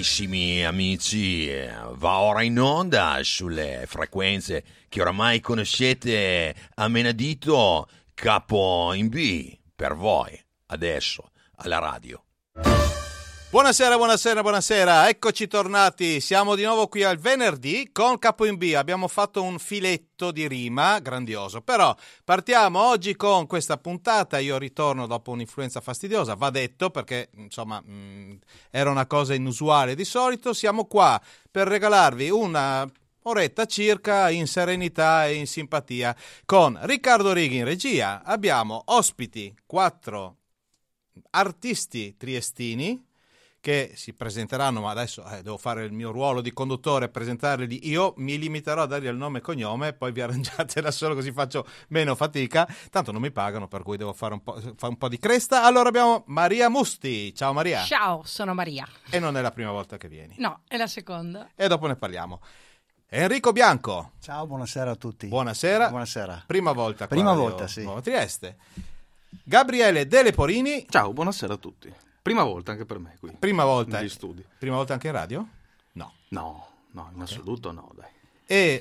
Carissimi amici, va ora in onda sulle frequenze che oramai conoscete a menadito, Capo in B, per voi, adesso, alla radio. Buonasera, eccoci tornati, siamo di nuovo qui al venerdì con Capo in B, abbiamo fatto un filetto di rima grandioso, però partiamo oggi con questa puntata, io ritorno dopo un'influenza fastidiosa, va detto perché insomma era una cosa inusuale di solito, siamo qua per regalarvi una oretta circa in serenità e in simpatia con Riccardo Righi in regia, abbiamo ospiti 4 artisti triestini che si presenteranno, ma adesso devo fare il mio ruolo di conduttore, presentarli io, mi limiterò a dargli il nome e cognome, poi vi arrangiate da solo così faccio meno fatica, tanto non mi pagano per cui devo fare un po' di cresta. Allora abbiamo Maria Musti, ciao Maria. Ciao, sono Maria. E non è la prima volta che vieni. No, è la seconda. E dopo ne parliamo. Enrico Bianco. Ciao, buonasera a tutti. Buonasera. Buonasera. Prima volta qua. Prima volta, sì. Nuova Trieste. Gabriele De Leporini. Ciao, buonasera a tutti. Prima volta anche per me qui. Prima volta. Negli studi. Prima volta anche in radio? No. No, in assoluto no, dai. E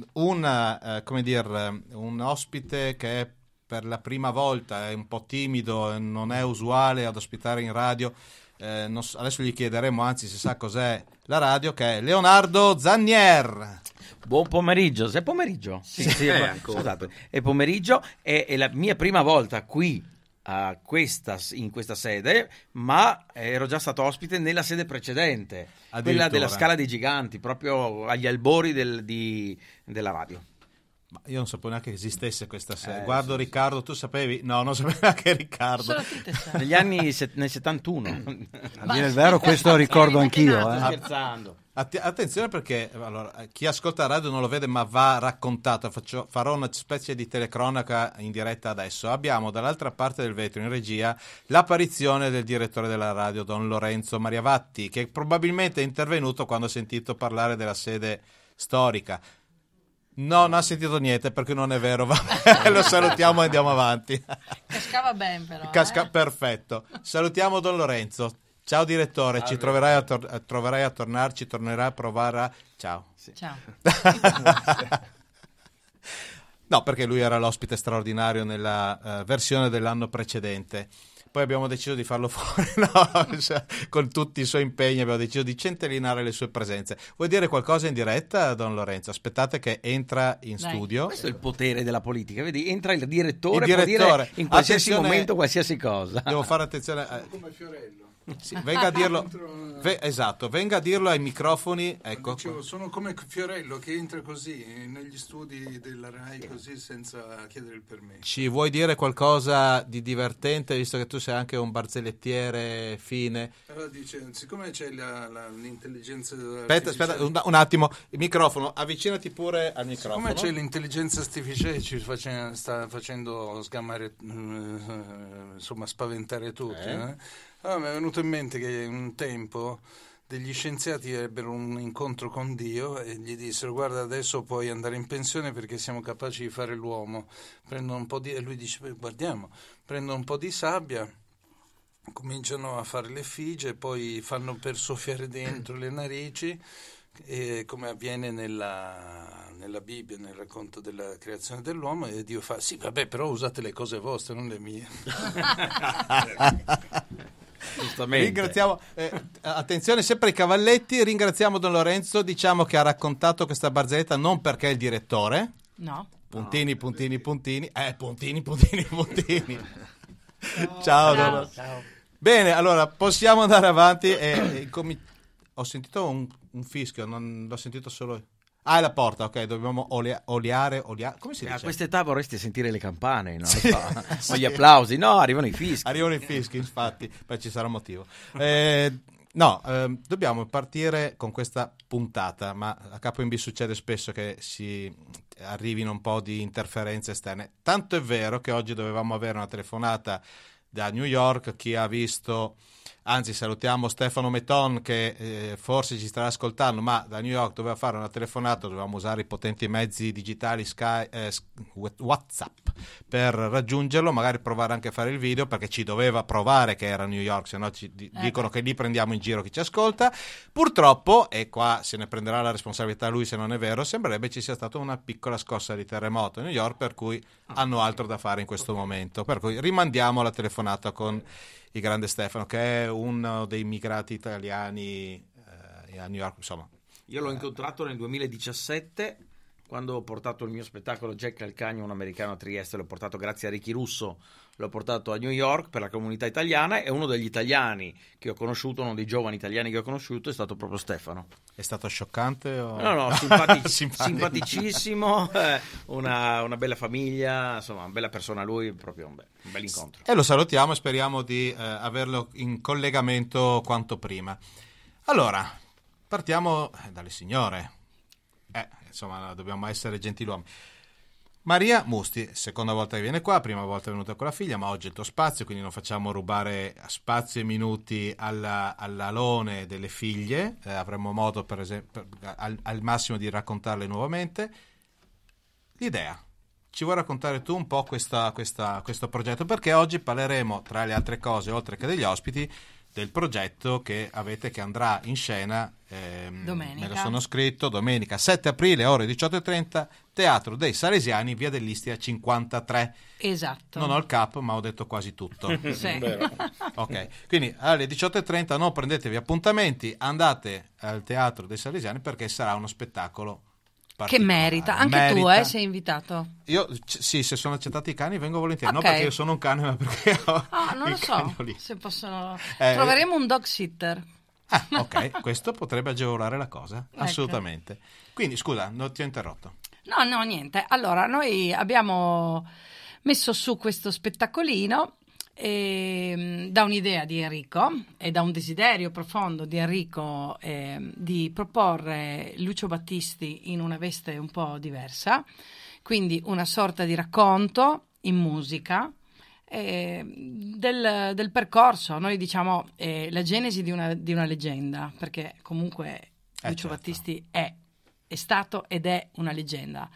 un ospite che è per la prima volta, è un po' timido, non è usuale ad ospitare in radio. Adesso gli chiederemo, anzi, se sa cos'è la radio, che è Leonardo Zannier. Buon pomeriggio, se è pomeriggio? Sì, ancora. Scusate, è pomeriggio, è la mia prima volta qui in questa sede, ma ero già stato ospite nella sede precedente, quella della Scala dei Giganti, proprio agli albori della radio. Ma io non sapevo neanche che esistesse questa sede. Guardo sì, Riccardo, tu sapevi? No, non sapevo neanche Riccardo. Negli anni nel 71. A dire il vero, questo ricordo anch'io. Sto scherzando. Attenzione perché allora, chi ascolta la radio non lo vede, ma va raccontato. Farò una specie di telecronaca in diretta adesso. Abbiamo dall'altra parte del vetro in regia l'apparizione del direttore della radio, Don Lorenzo Mariavatti, che probabilmente è intervenuto quando ha sentito parlare della sede storica. No, non ha sentito niente perché non è vero. Lo salutiamo e andiamo avanti. Cascava ben però. Perfetto. Salutiamo Don Lorenzo. Ciao direttore, ci troverai a tornarci, tornerai a provare a... Ciao. Sì. Ciao. No, perché lui era l'ospite straordinario nella versione dell'anno precedente. Poi abbiamo deciso di farlo fuori, con tutti i suoi impegni abbiamo deciso di centellinare le sue presenze. Vuoi dire qualcosa in diretta, Don Lorenzo? Aspettate che entra in studio. Questo è il potere della politica, vedi? Entra il direttore. Può dire in qualsiasi momento qualsiasi cosa. Devo fare attenzione. Come Fiorello. Sì, venga a dirlo. Esatto, venga a dirlo ai microfoni. Ecco. Dicevo, sono come Fiorello che entra così negli studi della RAI così senza chiedere il permesso. Ci vuoi dire qualcosa di divertente, visto che tu sei anche un barzellettiere fine? Allora dice, siccome c'è l'intelligenza aspetta un attimo, il microfono, avvicinati pure al microfono. Siccome c'è l'intelligenza artificiale ci sta facendo sgamare, insomma spaventare tutti, Allora, mi è venuto in mente che un tempo degli scienziati ebbero un incontro con Dio e gli dissero: guarda, adesso puoi andare in pensione perché siamo capaci di fare l'uomo. Prendono un po' e lui dice: guardiamo, prendono un po' di sabbia, cominciano a fare le effigie, poi fanno per soffiare dentro le narici, e come avviene nella Bibbia, nel racconto della creazione dell'uomo, e Dio fa: sì, vabbè, però usate le cose vostre, non le mie. Ringraziamo, attenzione sempre ai cavalletti, ringraziamo Don Lorenzo, diciamo che ha raccontato questa barzelletta non perché è il direttore. No. Puntini. Ciao. Bene, allora possiamo andare avanti ho sentito un fischio, non l'ho sentito solo. Ah, è la porta, ok, dobbiamo oliare. Come si dice? A quest'età vorresti sentire le campane, no? Sì. O gli applausi. No, arrivano i fischi. Arrivano i fischi, infatti, poi ci sarà un motivo. Dobbiamo partire con questa puntata, ma a Capo in B succede spesso che si arrivino un po' di interferenze esterne. Tanto è vero che oggi dovevamo avere una telefonata da New York. Chi ha visto... Anzi, salutiamo Stefano Meton che forse ci starà ascoltando, ma da New York doveva fare una telefonata, dovevamo usare i potenti mezzi digitali WhatsApp. per raggiungerlo, magari provare anche a fare il video, perché ci doveva provare che era a New York, se no ci dicono che lì prendiamo in giro chi ci ascolta. Purtroppo, e qua se ne prenderà la responsabilità lui se non è vero, sembrerebbe ci sia stata una piccola scossa di terremoto a New York, per cui hanno altro da fare in questo momento, per cui rimandiamo la telefonata con il grande Stefano, che è uno dei migrati italiani a New York, insomma. Io l'ho incontrato nel 2017 quando ho portato il mio spettacolo Jack Calcagno, un americano a Trieste, l'ho portato grazie a Ricky Russo, l'ho portato a New York per la comunità italiana, e uno degli italiani che ho conosciuto, uno dei giovani italiani che ho conosciuto, è stato proprio Stefano. È stato scioccante? O... No, simpaticissimo, una bella famiglia, insomma, una bella persona lui, proprio un bel incontro. E lo salutiamo e speriamo di averlo in collegamento quanto prima. Allora, partiamo dalle signore. Insomma, dobbiamo essere gentiluomini. Maria Musti, seconda volta che viene qua, prima volta è venuta con la figlia, ma oggi è il tuo spazio, quindi non facciamo rubare spazio e minuti all'alone delle figlie. Avremo modo, per esempio, al massimo di raccontarle nuovamente. L'idea. Ci vuoi raccontare tu un po' questo progetto? Perché oggi parleremo, tra le altre cose, oltre che degli ospiti, del progetto che avete, che andrà in scena domenica. Me lo sono scritto, domenica 7 aprile ore 18:30, Teatro dei Salesiani, via dell'Istia 53. Esatto. Non ho il cap, ma ho detto quasi tutto. Sì. Ok, quindi alle 18:30 non prendetevi appuntamenti, andate al Teatro dei Salesiani, perché sarà uno spettacolo che merita. Anche tu sei invitato. Io sì, se sono accettati i cani vengo volentieri, okay. Non perché io sono un cane, ma perché ho non lo so lì. se possono troveremo un dog sitter. Ok, questo potrebbe agevolare la cosa, assolutamente. Ecco. Quindi scusa, non ti ho interrotto. No, niente. Allora, noi abbiamo messo su questo spettacolino da un'idea di Enrico e da un desiderio profondo di Enrico di proporre Lucio Battisti in una veste un po' diversa, quindi una sorta di racconto in musica del percorso. Noi diciamo la genesi di una leggenda, perché comunque Lucio Battisti è stato ed è una leggenda.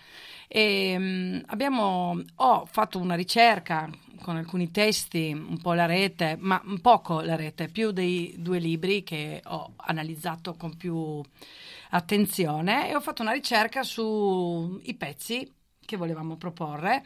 Ho fatto una ricerca con alcuni testi, un po' la rete, ma un poco la rete, più dei 2 libri che ho analizzato con più attenzione, e ho fatto una ricerca sui pezzi che volevamo proporre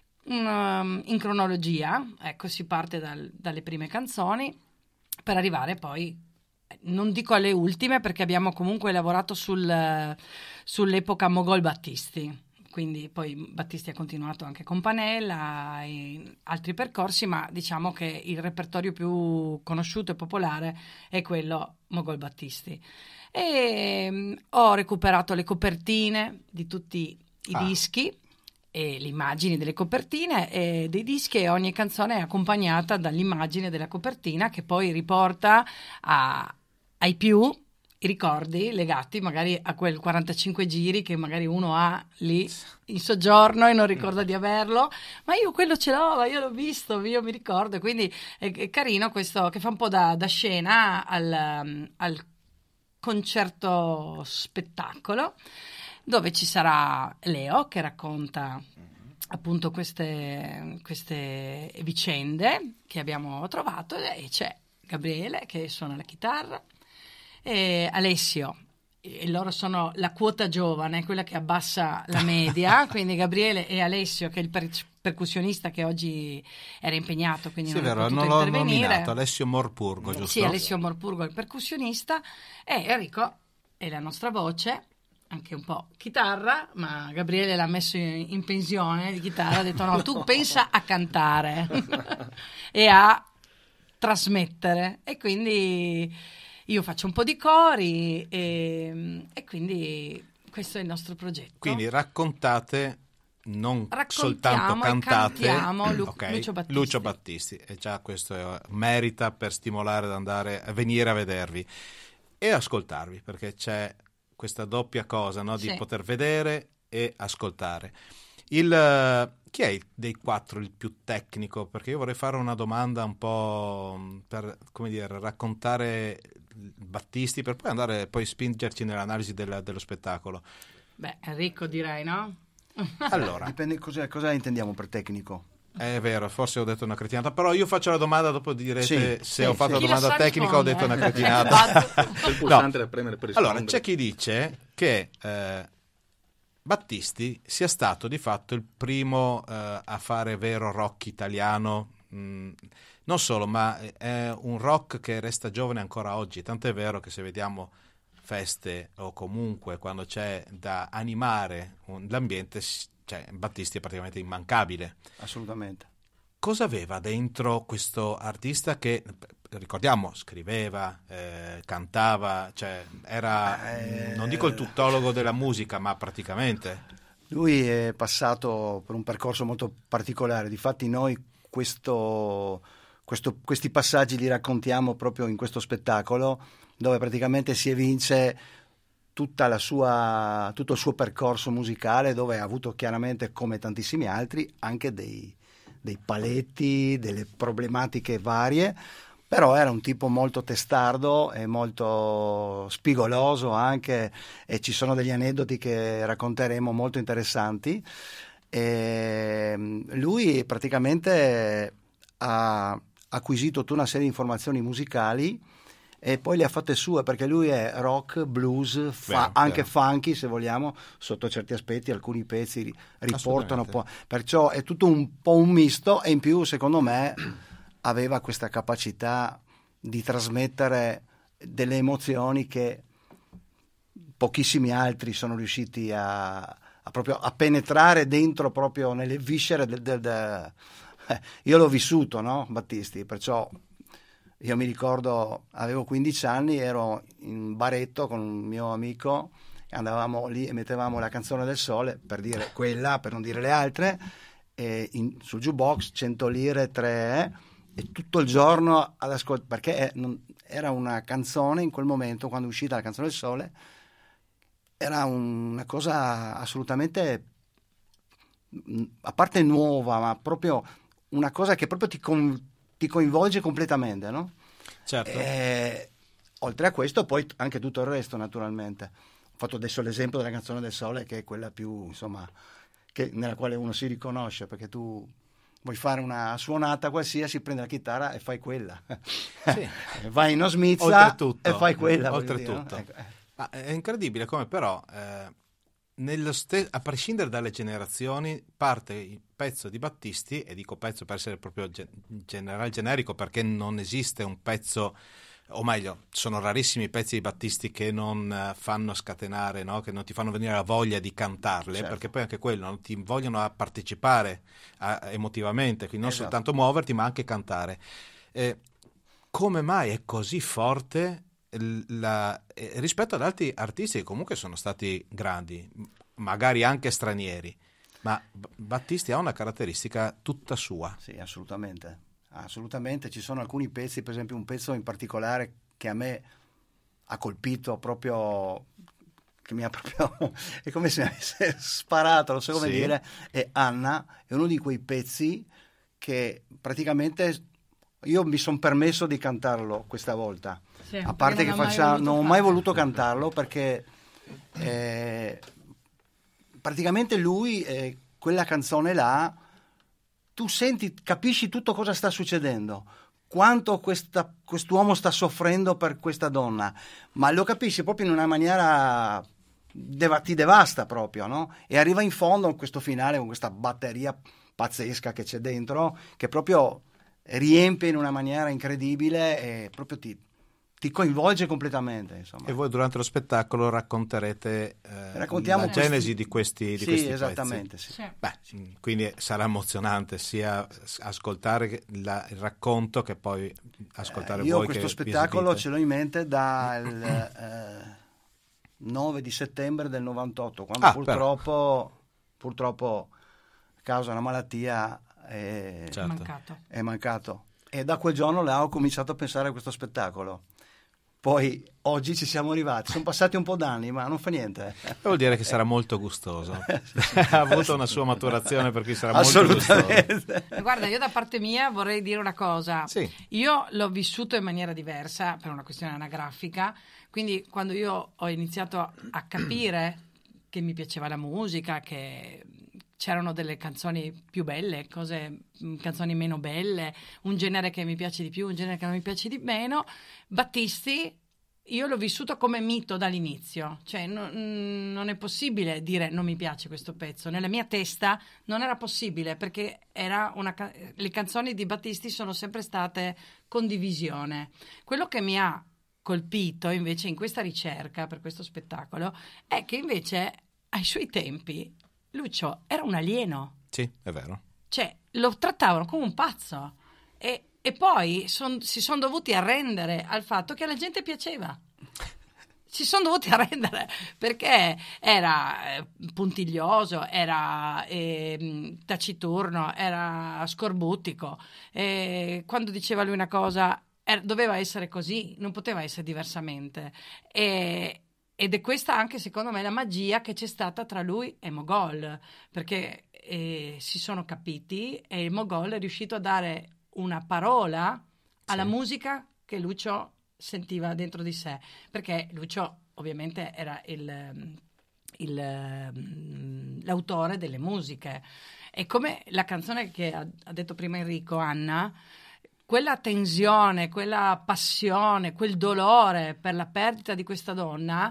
in cronologia. Ecco, si parte dalle prime canzoni per arrivare poi, non dico alle ultime, perché abbiamo comunque lavorato sull'epoca Mogol Battisti, quindi poi Battisti ha continuato anche con Panella e altri percorsi, ma diciamo che il repertorio più conosciuto e popolare è quello Mogol Battisti. E ho recuperato le copertine di tutti i dischi e le immagini delle copertine e dei dischi, e ogni canzone è accompagnata dall'immagine della copertina, che poi riporta ai più i ricordi legati magari a quel 45 giri che magari uno ha lì in soggiorno e non ricorda di averlo, ma io quello ce l'ho, io l'ho visto, io mi ricordo. Quindi è carino questo, che fa un po' da scena al concerto spettacolo, dove ci sarà Leo che racconta appunto queste vicende che abbiamo trovato, e c'è Gabriele che suona la chitarra, e Alessio, e loro sono la quota giovane, quella che abbassa la media, quindi Gabriele e Alessio, che è il percussionista che oggi era impegnato, quindi non è potuto non l'ho intervenire. nominato, Alessio Morpurgo, giusto? Sì, Alessio Morpurgo è il percussionista, e Enrico è la nostra voce, anche un po' chitarra, ma Gabriele l'ha messo in pensione di chitarra, ha detto no, tu pensa a cantare e a trasmettere, e quindi io faccio un po' di cori e quindi questo è il nostro progetto. Quindi raccontate, non soltanto cantate. Okay. Lucio Battisti, e già questo merita per stimolare ad andare a venire a vedervi e ascoltarvi, perché c'è questa doppia cosa, no? Di poter vedere e ascoltare. Chi è dei 4 il più tecnico? Perché io vorrei fare una domanda un po' per, come dire, raccontare Battisti, per poi andare, poi spingerci nell'analisi dello spettacolo. Beh, Enrico direi, no? Allora, Dipende cosa intendiamo per tecnico. è vero, forse ho detto una cretinata, però io faccio la domanda, dopo direte Sì, se ho fatto la Chi la domanda sa tecnica o ho detto una rispondere? cretinata. C'è il pulsante da premere per rispondere. Allora, c'è chi dice che Battisti sia stato di fatto il primo a fare vero rock italiano, non solo, ma è un rock che resta giovane ancora oggi, tant'è vero che se vediamo feste o comunque quando c'è da animare l'ambiente, cioè, Battisti è praticamente immancabile. Assolutamente. Cosa aveva dentro questo artista che, ricordiamo, scriveva, cantava, cioè era, non dico il tuttologo della musica, ma praticamente. Lui è passato per un percorso molto particolare, difatti noi questi passaggi li raccontiamo proprio in questo spettacolo, dove praticamente si evince tutto il suo percorso musicale, dove ha avuto chiaramente, come tantissimi altri, anche dei paletti, delle problematiche varie, però era un tipo molto testardo e molto spigoloso anche, e ci sono degli aneddoti che racconteremo molto interessanti. E lui praticamente ha acquisito tutta una serie di informazioni musicali e poi le ha fatte sue, perché lui è rock, blues, anche funky, se vogliamo, sotto certi aspetti alcuni pezzi riportano un po', perciò è tutto un po' un misto, e in più secondo me aveva questa capacità di trasmettere delle emozioni che pochissimi altri sono riusciti proprio a penetrare dentro, proprio nelle viscere io l'ho vissuto, no, Battisti, perciò io mi ricordo, avevo 15 anni, ero in un baretto con un mio amico, andavamo lì e mettevamo la Canzone del Sole, per dire quella, per non dire le altre, e sul jukebox 100 lire, 3, e tutto il giorno ad ascoltare, perché era una canzone in quel momento, quando è uscita la Canzone del Sole, era una cosa assolutamente, a parte nuova, ma proprio una cosa che proprio ti coinvolge completamente, no? Certo. Oltre a questo poi anche tutto il resto, naturalmente. Ho fatto adesso l'esempio della Canzone del Sole, che è quella più, insomma, nella quale uno si riconosce, perché tu vuoi fare una suonata qualsiasi, prendi la chitarra e fai quella. Sì. Vai in Osmizza Oltretutto, e fai quella. oltretutto. Dire, no? Ma è incredibile come però a prescindere dalle generazioni, parte il pezzo di Battisti, e dico pezzo per essere proprio generico, perché non esiste un pezzo, o meglio, sono rarissimi i pezzi di Battisti che non fanno scatenare, no? Che non ti fanno venire la voglia di cantarle, certo. Perché poi anche quello, non ti vogliono a partecipare emotivamente, quindi non Esatto. soltanto muoverti ma anche cantare. Come mai è così forte rispetto ad altri artisti che comunque sono stati grandi, magari anche stranieri, ma Battisti ha una caratteristica tutta sua. Sì, assolutamente. Assolutamente, ci sono alcuni pezzi, per esempio un pezzo in particolare che a me ha colpito proprio, che mi ha proprio, è come se mi avesse sparato, non so come dire, è Anna, è uno di quei pezzi che praticamente io mi sono permesso di cantarlo questa volta, Sì, a parte che non ho mai voluto cantarlo, perché praticamente lui, quella canzone là, tu senti, capisci tutto cosa sta succedendo, quanto quest'uomo sta soffrendo per questa donna, ma lo capisci proprio in una maniera, ti devasta proprio, no? E arriva in fondo in questo finale con questa batteria pazzesca che c'è dentro, che proprio riempie in una maniera incredibile e proprio ti coinvolge completamente, insomma. E voi durante lo spettacolo racconterete Raccontiamo la genesi di questi sì, esattamente, pezzi. sì. Beh, quindi sarà emozionante sia ascoltare il racconto che poi ascoltare io voi. Questo che spettacolo ce l'ho in mente dal 9 di settembre del 98, quando purtroppo a causa di una malattia è mancato. E da quel giorno là ho cominciato a pensare a questo spettacolo. Poi oggi ci siamo arrivati, sono passati un po' d'anni, ma non fa niente. Vuol dire che sarà molto gustoso. Ha avuto una sua maturazione, per cui sarà molto gustoso. Guarda, io da parte mia vorrei dire una cosa. Sì. Io l'ho vissuto in maniera diversa per una questione anagrafica, quindi quando io ho iniziato a capire che mi piaceva la musica, che c'erano delle canzoni più belle, canzoni meno belle, un genere che mi piace di più, un genere che non mi piace di meno. Battisti io l'ho vissuto come mito dall'inizio, cioè non è possibile dire non mi piace questo pezzo. Nella mia testa non era possibile, perché le canzoni di Battisti sono sempre state condivisione. Quello che mi ha colpito invece in questa ricerca per questo spettacolo è che invece ai suoi tempi Lucio era un alieno. Sì, è vero. Cioè, lo trattavano come un pazzo e poi si sono dovuti arrendere al fatto che alla gente piaceva. Si sono dovuti arrendere perché era puntiglioso, era taciturno, era scorbutico. Quando diceva lui una cosa doveva essere così, non poteva essere diversamente. Ed è questa anche, secondo me, la magia che c'è stata tra lui e Mogol, perché si sono capiti e Mogol è riuscito a dare una parola alla musica che Lucio sentiva dentro di sé, perché Lucio ovviamente era l'autore delle musiche. E come la canzone che ha detto prima Enrico, Anna, quella tensione, quella passione, quel dolore per la perdita di questa donna,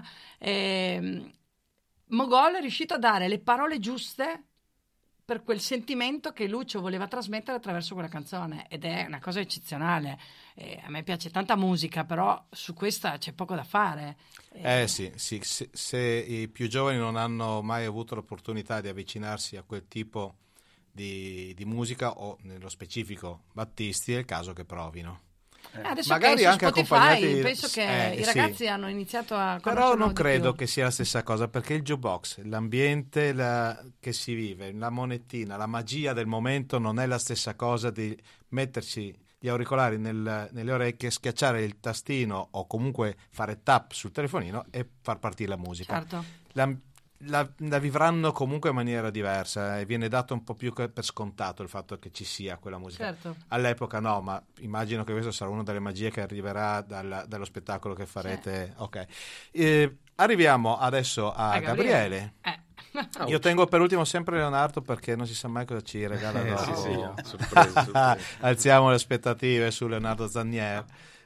Mogol è riuscito a dare le parole giuste per quel sentimento che Lucio voleva trasmettere attraverso quella canzone, ed è una cosa eccezionale. A me piace tanta musica, però su questa c'è poco da fare. Sì, se i più giovani non hanno mai avuto l'opportunità di avvicinarsi a quel tipo di musica, o nello specifico Battisti, è il caso che provino. Adesso magari su anche Spotify accompagnati, penso che i ragazzi hanno iniziato a però conoscerlo non credo di più. che sia la stessa cosa, perché il jukebox, l'ambiente che si vive, la monetina, la magia del momento non è la stessa cosa di metterci gli auricolari nelle orecchie, schiacciare il tastino o comunque fare tap sul telefonino e far partire la musica. Certo. La vivranno comunque in maniera diversa e viene dato un po' più per scontato il fatto che ci sia quella musica. Certo. All'epoca no, ma immagino che questo sarà una delle magie che arriverà dallo spettacolo che farete. Sì. Ok. Arriviamo adesso a Gabriele. Io tengo per ultimo sempre Leonardo, perché non si sa mai cosa ci regala dopo. Sorpresa. Alziamo le aspettative su Leonardo Zannier.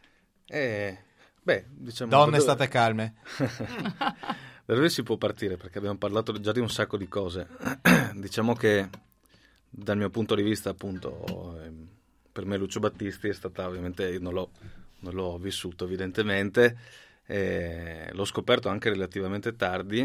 Diciamo, Donne, state calme. Da dove si può partire? Perché abbiamo parlato già di un sacco di cose. Diciamo che dal mio punto di vista, appunto, per me Lucio Battisti è stata, ovviamente non l'ho vissuto evidentemente, l'ho scoperto anche relativamente tardi,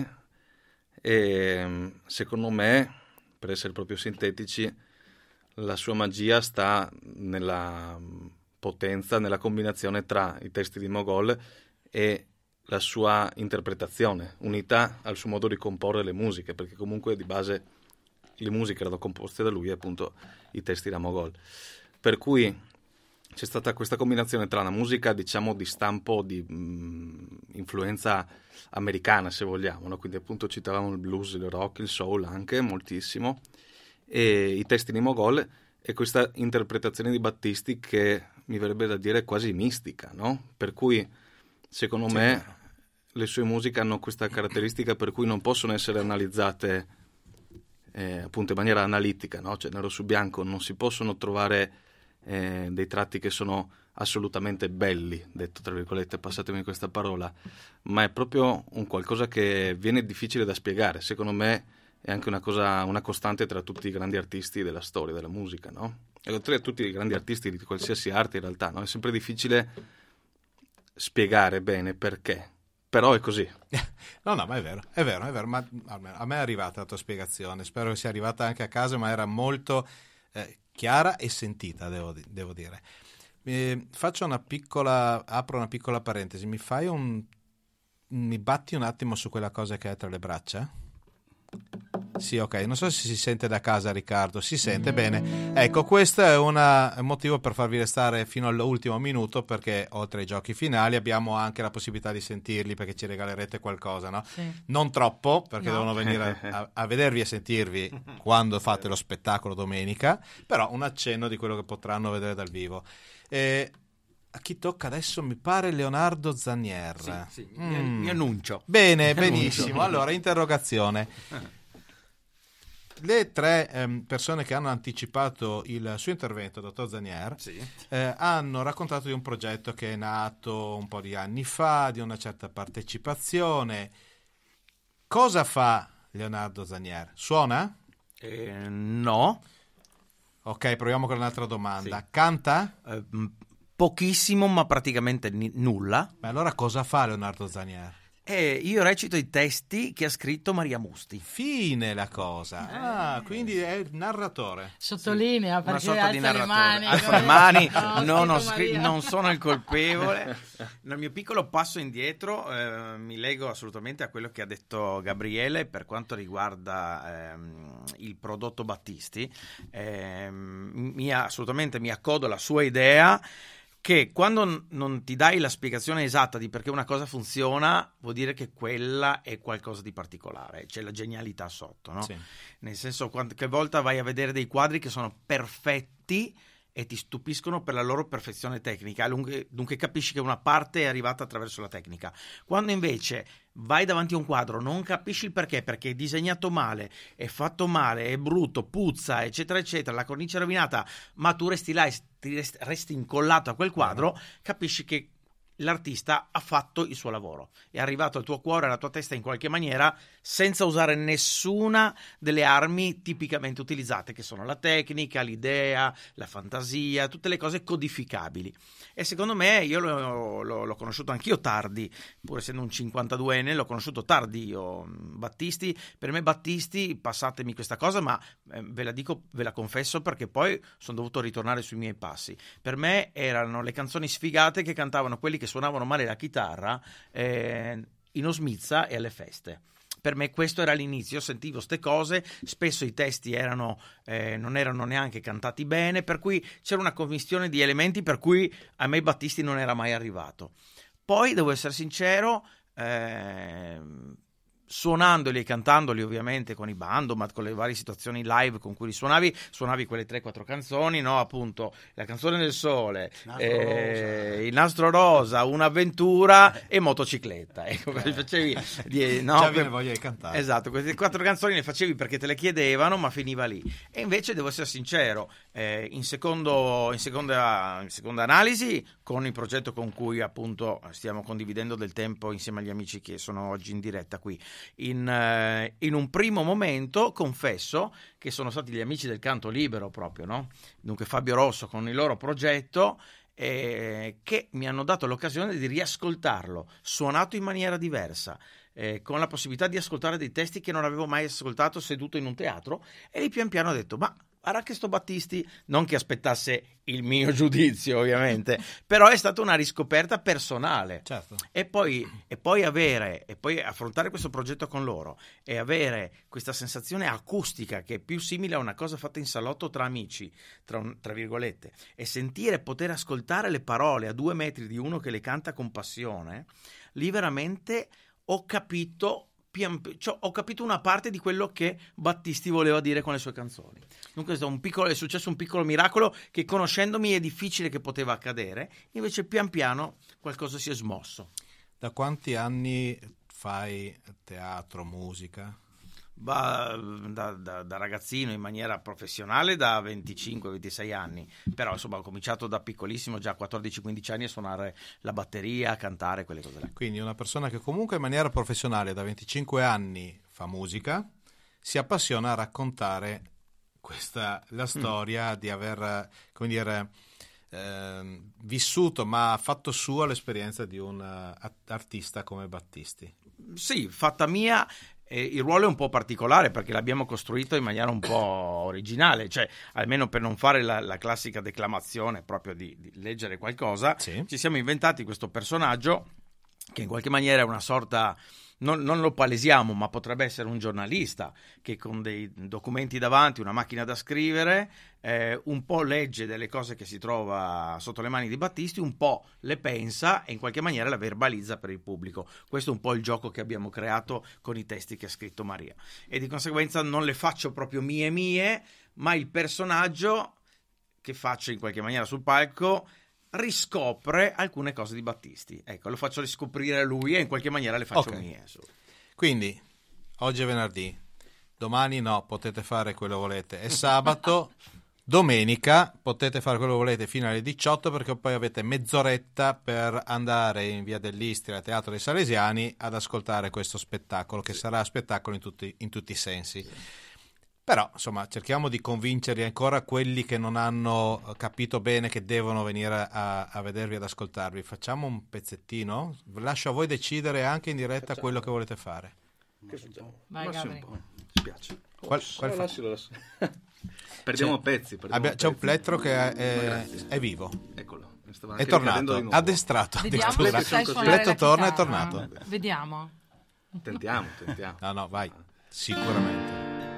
e secondo me, per essere proprio sintetici, la sua magia sta nella potenza, nella combinazione tra i testi di Mogol e la sua interpretazione, unità al suo modo di comporre le musiche, perché comunque di base le musiche erano composte da lui e appunto i testi da Mogol. Per cui c'è stata questa combinazione tra una musica, diciamo, di stampo di influenza americana, se vogliamo, no? Quindi appunto citavamo il blues, il rock, il soul anche moltissimo, e i testi di Mogol e questa interpretazione di Battisti che mi verrebbe da dire quasi mistica, no? Per cui secondo me le sue musiche hanno questa caratteristica per cui non possono essere analizzate appunto in maniera analitica, no? Cioè nero su bianco, non si possono trovare dei tratti che sono assolutamente belli, detto tra virgolette, passatemi questa parola, ma è proprio un qualcosa che viene difficile da spiegare. Secondo me è anche una costante tra tutti i grandi artisti della storia della musica, no? E tra tutti i grandi artisti di qualsiasi arte in realtà, no? È sempre difficile spiegare bene perché, però è così. No, ma è vero, ma a me è arrivata la tua spiegazione, spero che sia arrivata anche a casa, ma era molto chiara e sentita, devo dire. Apro una piccola parentesi, mi batti un attimo su quella cosa che hai tra le braccia? Sì, ok, non so se si sente da casa, Riccardo, si sente bene. Ecco, questo è un motivo per farvi restare fino all'ultimo minuto, perché oltre ai giochi finali abbiamo anche la possibilità di sentirli, perché ci regalerete qualcosa, no? Sì. Non troppo, perché devono venire a vedervi e sentirvi quando fate lo spettacolo domenica, però un accenno di quello che potranno vedere dal vivo. A chi tocca adesso? Mi pare Leonardo Zannier. Sì, mi annuncio. Bene, benissimo. Allora, interrogazione. le tre persone che hanno anticipato il suo intervento, dottor Zanier, hanno raccontato di un progetto che è nato un po' di anni fa, di una certa partecipazione. Cosa fa Leonardo Zanier? Suona? No. Ok, proviamo con un'altra domanda. Sì. Canta? Pochissimo, ma praticamente nulla. Ma allora cosa fa Leonardo Zanier? Io recito i testi che ha scritto Maria Musti. Fine la cosa. Quindi è il narratore. Sottolinea, Una perché sorta di alza le mani. narratore. Alzo le mani, No, Maria. non sono il colpevole. Nel mio piccolo passo indietro mi lego assolutamente a quello che ha detto Gabriele per quanto riguarda il prodotto Battisti. Assolutamente mi accodo alla sua idea, che quando non ti dai la spiegazione esatta di perché una cosa funziona, vuol dire che quella è qualcosa di particolare, c'è la genialità sotto, no? Sì. Nel senso, qualche volta vai a vedere dei quadri che sono perfetti e ti stupiscono per la loro perfezione tecnica, dunque capisci che una parte è arrivata attraverso la tecnica. Quando invece vai davanti a un quadro, non capisci il perché è disegnato male, è fatto male, è brutto, puzza, eccetera eccetera, la cornice è rovinata, ma tu resti là e resti incollato a quel quadro, capisci che l'artista ha fatto il suo lavoro, è arrivato al tuo cuore, alla tua testa in qualche maniera, senza usare nessuna delle armi tipicamente utilizzate, che sono la tecnica, l'idea, la fantasia, tutte le cose codificabili. E secondo me, io l'ho conosciuto anch'io tardi, pur essendo un 52enne, l'ho conosciuto tardi io, Battisti. Per me Battisti, passatemi questa cosa, ma ve la dico, ve la confesso, perché poi sono dovuto ritornare sui miei passi. Per me erano le canzoni sfigate che cantavano quelli che suonavano male la chitarra in Osmizza e alle feste. Per me questo era l'inizio, sentivo ste cose, spesso i testi non erano neanche cantati bene, per cui c'era una commistione di elementi per cui a me Battisti non era mai arrivato. Poi, devo essere sincero, suonandoli e cantandoli ovviamente con i Bandomat, con le varie situazioni live con cui li suonavi quelle 3-4 canzoni, no? Appunto La canzone del sole, Il nastro rosa, Un'avventura e Motocicletta, ecco, facevi Già viene voglia di cantare. Esatto, queste 4 canzoni le facevi perché te le chiedevano, ma finiva lì. E invece devo essere sincero, in seconda analisi, con il progetto con cui appunto stiamo condividendo del tempo insieme agli amici che sono oggi in diretta qui, in un primo momento confesso che sono stati gli amici del canto libero proprio, no? Dunque Fabio Rosso con il loro progetto, che mi hanno dato l'occasione di riascoltarlo suonato in maniera diversa, con la possibilità di ascoltare dei testi che non avevo mai ascoltato seduto in un teatro, e lì pian piano ho detto: ma guarda che sto Battisti, non che aspettasse il mio giudizio ovviamente, però è stata una riscoperta personale. Certo. E poi affrontare questo progetto con loro e avere questa sensazione acustica che è più simile a una cosa fatta in salotto tra amici, tra virgolette, e sentire, poter ascoltare le parole a 2 metri di uno che le canta con passione, lì veramente ho capito una parte di quello che Battisti voleva dire con le sue canzoni. Dunque è successo un piccolo miracolo che, conoscendomi, è difficile che poteva accadere, invece pian piano qualcosa si è smosso. Da quanti anni fai teatro, musica? Da ragazzino in maniera professionale da 25-26 anni, però insomma ho cominciato da piccolissimo, già a 14-15 anni, a suonare la batteria, a cantare, quelle cose là. Quindi una persona che comunque in maniera professionale da 25 anni fa musica, si appassiona a raccontare la storia di aver, come dire, vissuto ma fatto sua l'esperienza di un artista come Battisti. Sì, fatta mia. Il ruolo è un po' particolare perché l'abbiamo costruito in maniera un po' originale, cioè almeno per non fare la classica declamazione proprio di leggere qualcosa, sì. Ci siamo inventati questo personaggio che in qualche maniera è una sorta, non lo palesiamo, ma potrebbe essere un giornalista che con dei documenti davanti, una macchina da scrivere, un po' legge delle cose che si trova sotto le mani di Battisti, un po' le pensa e in qualche maniera la verbalizza per il pubblico. Questo è un po' il gioco che abbiamo creato con i testi che ha scritto Maria, e di conseguenza non le faccio proprio mie, ma il personaggio che faccio in qualche maniera sul palco riscopre alcune cose di Battisti. Ecco, lo faccio riscoprire a lui e in qualche maniera le faccio mie. Quindi, oggi è venerdì, domani no, potete fare quello che volete. È sabato, domenica potete fare quello che volete fino alle 18 perché poi avete mezz'oretta per andare in via dell'Istria, al Teatro dei Salesiani, ad ascoltare questo spettacolo che sarà spettacolo in tutti i sensi. Però, insomma, cerchiamo di convincerli ancora quelli che non hanno capito bene che devono venire a vedervi, ad ascoltarvi. Facciamo un pezzettino? Lascio a voi decidere anche in diretta quello che volete fare. Che facciamo? Vai, Gabri. Mi spiace. Qual Perdiamo pezzi. C'è un plettro che è vivo. Eccolo. È tornato, addestrato. Vediamo addirittura. se sai Il suonare pletto la torna, è chitarra. tornato. Vediamo. Tentiamo. No, vai. Sicuramente.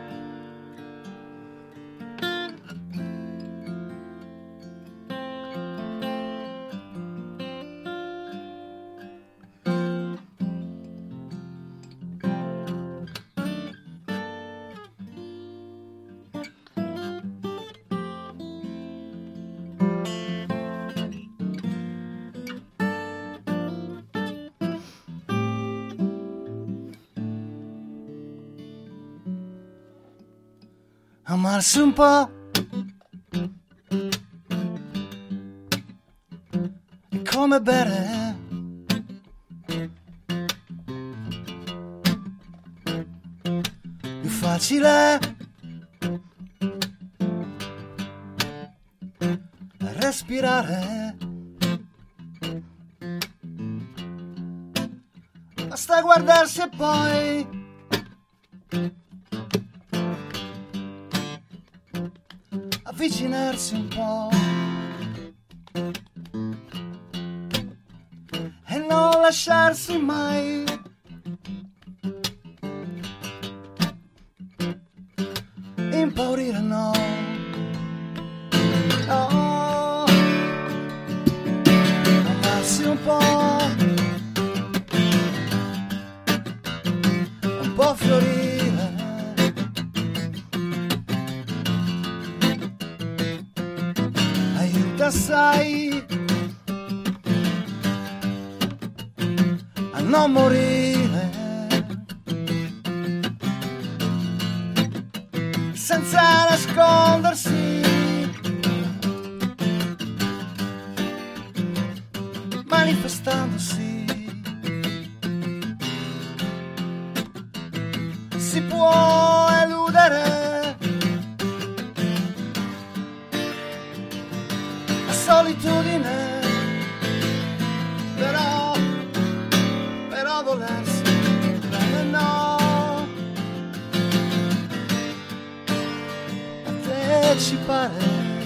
Amarsi un po' è come bere più facile respirare, basta guardarsi e poi avvicinarsi un po' e non lasciarsi mai impaurire, no, amarsi un po' fiorire, aiuta sai a non morire senza nascondersi, manifestandosi si può eludere la solitudine, però volersi bene no, partecipare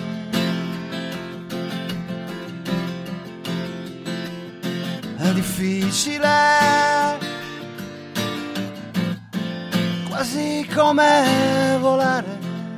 è difficile, quasi come volare.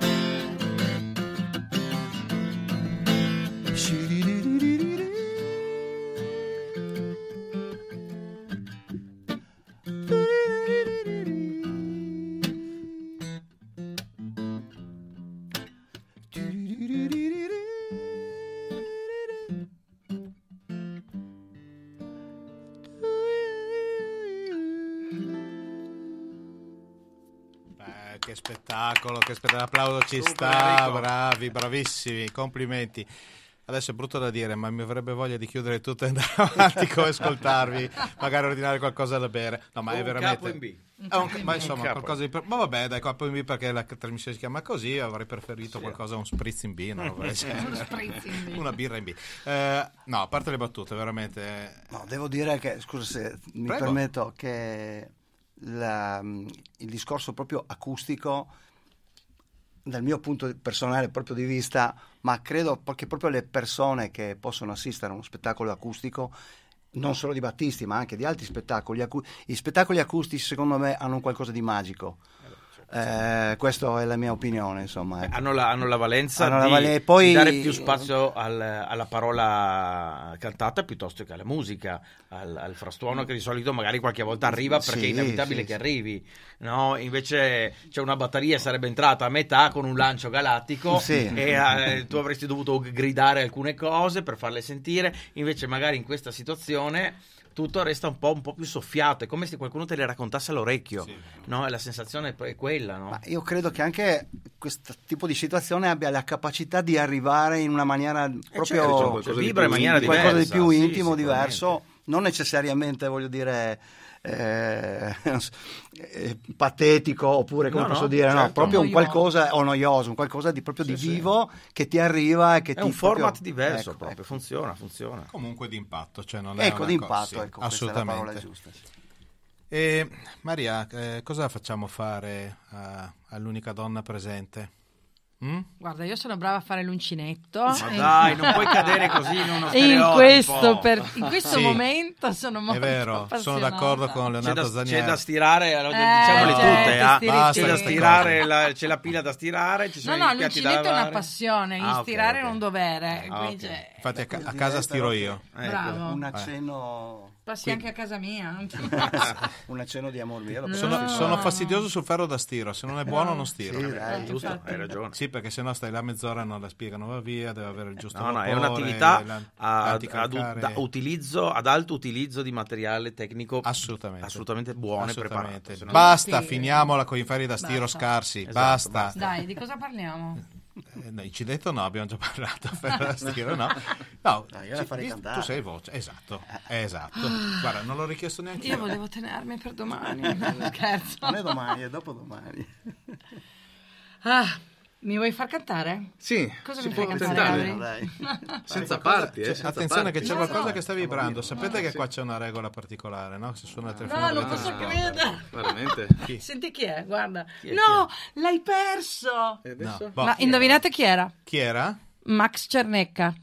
Che spettacolo, l'applauso ci sta, bravi, bravissimi, complimenti. Adesso è brutto da dire, ma mi avrebbe voglia di chiudere tutto e andare avanti come ascoltarvi, magari ordinare qualcosa da bere. No, ma è veramente Capo in B. ma insomma qualcosa di ma vabbè, dai, Capo in B, perché la trasmissione si chiama così, avrei preferito qualcosa, un spritz in B, no? Una birra in B. No, a parte le battute, veramente. No, devo dire che, scusa se mi permetto, che il discorso proprio acustico, dal mio punto personale proprio di vista, ma credo che proprio le persone che possono assistere a uno spettacolo acustico, non solo di Battisti ma anche di altri spettacoli, i spettacoli acustici secondo me hanno qualcosa di magico. Questa è la mia opinione, insomma. Hanno la valenza poi di dare più spazio alla parola cantata piuttosto che alla musica, al frastuono che di solito magari qualche volta arriva perché è inevitabile che arrivi, no? Invece c'è una batteria, sarebbe entrata a metà con un lancio galattico e tu avresti dovuto gridare alcune cose per farle sentire, invece magari in questa situazione tutto resta un po' più soffiato, è come se qualcuno te le raccontasse all'orecchio, no? La sensazione è quella, no? Ma io credo che anche questo tipo di situazione abbia la capacità di arrivare in una maniera proprio certo, vibra in maniera diversa, qualcosa di più sì, intimo, diverso, non necessariamente, voglio dire, patetico, oppure come posso dire, certo, no, proprio noioso. un qualcosa o noioso, un qualcosa di proprio di vivo che ti arriva e che È ti un format proprio, diverso, ecco, proprio, ecco. funziona. Comunque d'impatto, cioè non è Ecco, una d'impatto, cosa, sì, ecco, questa è la parola assolutamente. giusta. Sì. E Maria, cosa facciamo fare all'unica donna presente? Guarda, io sono brava a fare l'uncinetto. Ma dai, non puoi cadere così in uno E in stereotipo. in questo Sì, momento sono molto è vero, sono appassionata. d'accordo con Leonardo C'è Zanieri. da stirare, allora, diciamole certo, tutte, ah. basta C'è da queste stirare, c'è la pila da stirare, ci sono No, i piatti da l'uncinetto è una lavare. passione, Ah, ok, stirare ok. è un dovere. Ah, quindi ok. c'è- Infatti a casa stiro io. Bravo. Un accenno Passi anche a casa mia. un accenno di amor mio. lo Sono, posso sono fare. fastidioso sul ferro da stiro, se non è buono non stiro. Sì, dai. Giusto, Infatti. hai ragione. Sì, perché sennò stai là mezz'ora e non la spiegano, va via, deve avere il giusto No, vapore, è un'attività l'anticalcare. ad alto utilizzo di materiale tecnico Assolutamente. buono e Assolutamente. preparato. se no- Basta, Sì. finiamola con i ferri da stiro Basta. scarsi. Esatto, basta. basta. Dai, di cosa parliamo? No, incidente no, abbiamo già parlato. Ferro da stiro, no. No, Dai, io la farei cantare. tu sei voce, esatto. Guarda, non l'ho richiesto neanche Io volevo tenermi per domani. Non scherzo. Non è domani, è dopodomani. Ah, mi vuoi far cantare? Sì, Cosa si mi può fai cantare, tentare. Gabri? Senza parti, Cioè, senza attenzione parti. che c'è No, qualcosa no. che sta vibrando. Sapete che qua c'è una regola particolare, no? Se suona il telefono No, non dovete posso rispondere. credere. Veramente? Senti chi è? Guarda. è? No, l'hai perso. E adesso? No. Boh, Ma indovinate chi era? chi era? Max Cernecca.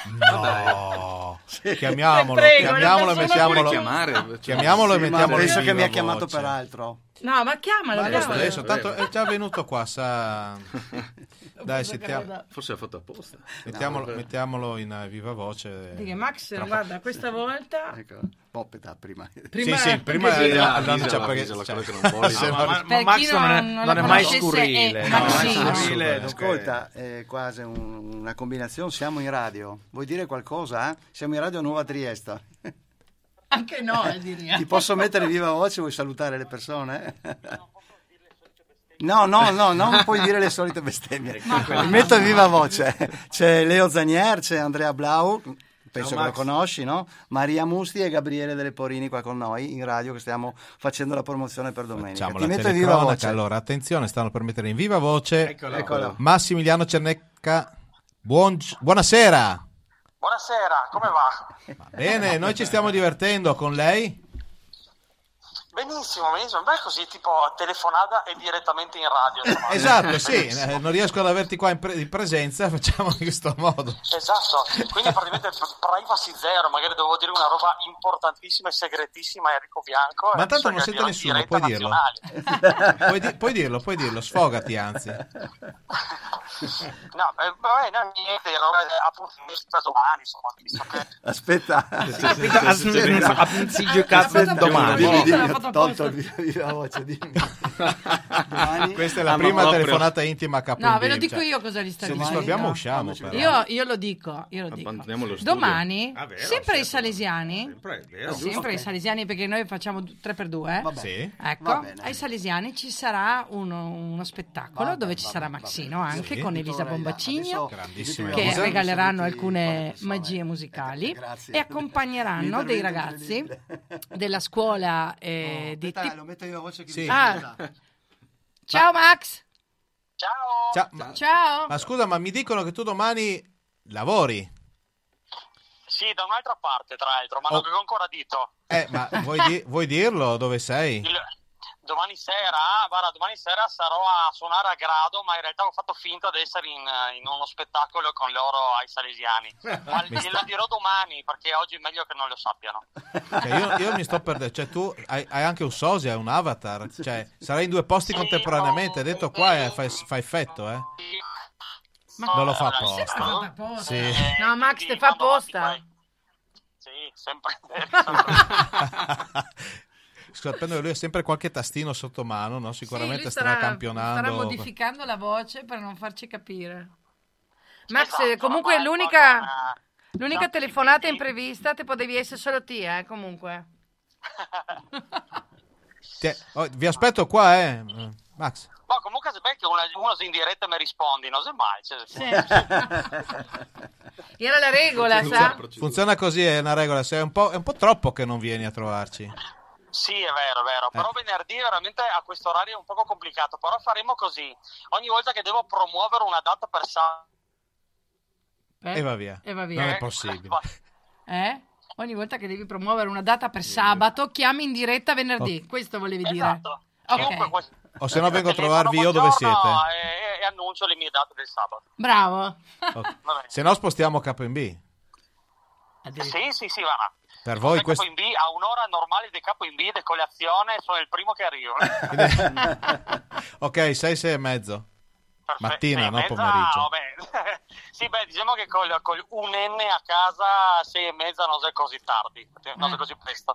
No. Chiamiamolo, Ti prego, chiamiamolo e una persona mettiamolo. Puoi chiamare? Chiamiamolo e Sì, ma mettiamolo penso in che mi ha viva chiamato voce. per altro. No, ma chiamalo. Ma lo chiamalo. stesso, tanto è già venuto qua, sa. Dai, Forse l'ha fatto apposta. mettiamolo in viva voce. Perché Max, Tra- guarda, questa volta... Ecco, Poppeta prima. Sì, sì, prima perché- Avvisala, quello che non vuoi. se Ma Per Max chi non è, non non la è mai conoscesse, scurrile. è no, Maxino. mai scurrile, Ascolta, è quasi una combinazione, siamo in radio. Vuoi dire qualcosa? Siamo in radio a Nuova Trieste. Anche noi, Ti direi. posso mettere viva voce? Vuoi salutare le persone? No, non puoi dire le solite bestemmie. Mi metto in viva voce. C'è Leo Zanier, c'è Andrea Blau, penso che lo conosci, no? Maria Musti e Gabriele Delle Porini qua con noi in radio che stiamo facendo la promozione per domenica. Facciamo Ti la metto in viva telecronaca. voce. Allora, attenzione, stanno per mettere in viva voce Eccola. Massimiliano Cernecca. Buonasera. Buonasera, come va? Bene, noi ci stiamo divertendo con lei. Benissimo, beh così tipo telefonata e direttamente in radio. insomma. Esatto, sì, Benissimo. non riesco ad averti qua in presenza, facciamo in questo modo. Esatto, quindi praticamente privacy zero, magari dovevo dire una roba importantissima e segretissima a Enrico Bianco. Ma e tanto so non che sente ero in nessuno, diretta puoi dirlo. nazionale. Puoi dirlo, sfogati anzi. No, vabbè, no, niente, appunto, domani, insomma, visto che... Aspetta. Aspetta, domani. L'ha fatto Tolto apposta. il viva voce. Dimmi. Domani. Questa è la ma prima proprio. telefonata intima a capo. No, ve lo dico io cosa gli sta Se dicendo. disturbiamo usciamo. Quando Però. Io lo dico. Abbandoniamo lo studio. Domani, Ah, vero, sempre i certo. salesiani, Sempre, è vero. sempre i salesiani perché noi facciamo 3x2, Vabbè. Sì. Va ecco, bene. ai salesiani ci sarà uno spettacolo Vabbè, dove ci vabbè, sarà vabbè. Maxino anche Sì. con Elisa Adesso- Bombacigno Grandissima. che Elisa. regaleranno Saluti alcune quattro persone. magie musicali Grazie. e accompagneranno dei L'intervento ragazzi incredibile. della scuola di Aspetta, lo metto in viva voce che Sì. mi Ah. senta. Ciao Max! Ciao! Ciao, Ciao! ma scusa, ma mi dicono che tu domani lavori? Sì, da un'altra parte, tra l'altro, ma non avevo ancora dito. Ma vuoi dirlo dove sei? Domani sera sarò a suonare a Grado, ma in realtà ho fatto finta di essere in uno spettacolo con loro ai salesiani. Ma glielo dirò domani, perché oggi è meglio che non lo sappiano. Cioè, io mi sto perdendo, cioè tu hai anche un sosia, un avatar, cioè sarai in due posti contemporaneamente, detto qua fa effetto, eh? Non lo fa apposta. Sì. No, Max, te fa apposta. Sì, sempre. Sapendo che lui ha sempre qualche tastino sotto mano, no? Sicuramente starà campionando. Starà modificando la voce per non farci capire. Max, Esatto, comunque ma l'unica... L'unica telefonata imprevista te potevi essere solo te, comunque. Vi aspetto qua, Max. Ma comunque se becchi uno in diretta mi rispondi, non sai mai. Sì. Era la regola, sa? Funziona così, è una regola. È un po' troppo che non vieni a trovarci. Sì, è vero. Però venerdì veramente a questo orario è un poco complicato. Però faremo così. Ogni volta che devo promuovere una data per sabato. E va via. Non è possibile. Ogni volta che devi promuovere una data per sabato, chiami in diretta venerdì. Questo volevi dire? Esatto. Ok. O se no vengo a trovarvi io dove siete. E annuncio le mie date del sabato. Bravo. Okay. Se no spostiamo KMB. Sì, va. Per voi questo KMB a un'ora normale di KMB di colazione sono il primo che arrivo. Ok, 6:30. Perfetto. Mattina, no pomeriggio. Sì, diciamo che col un N a casa 6:30 non è così tardi, non è così presto.